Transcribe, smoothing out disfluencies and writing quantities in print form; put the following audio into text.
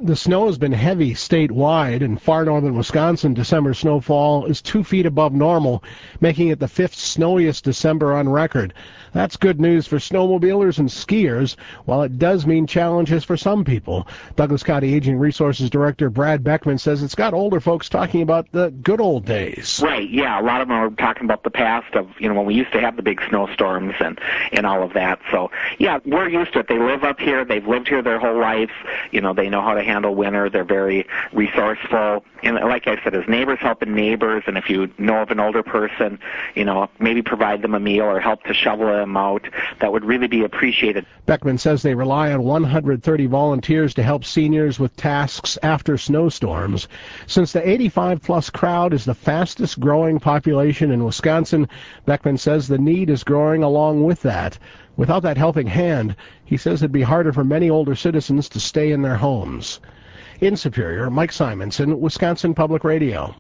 The snow has been heavy statewide. In far northern Wisconsin, December snowfall is 2 feet above normal, making it the 5th snowiest December on record. That's good news for snowmobilers and skiers, while it does mean challenges for some people. Douglas County Aging Resources Director Brad Beckman says it's got older folks talking about the good old days. Right, yeah. A lot of them are talking about the past of, when we used to have the big snowstorms and all of that. So, yeah, we're used to it. They live up here. They've lived here their whole life. They know how to handle winter. They're very resourceful. And like I said, as neighbors helping neighbors, and if you know of an older person, maybe provide them a meal or help to shovel them out, that would really be appreciated. Beckman says they rely on 130 volunteers to help seniors with tasks after snowstorms. Since the 85-plus crowd is the fastest growing population in Wisconsin, Beckman says the need is growing along with that. Without that helping hand, he says it'd be harder for many older citizens to stay in their homes. In Superior, Mike Simonson, Wisconsin Public Radio.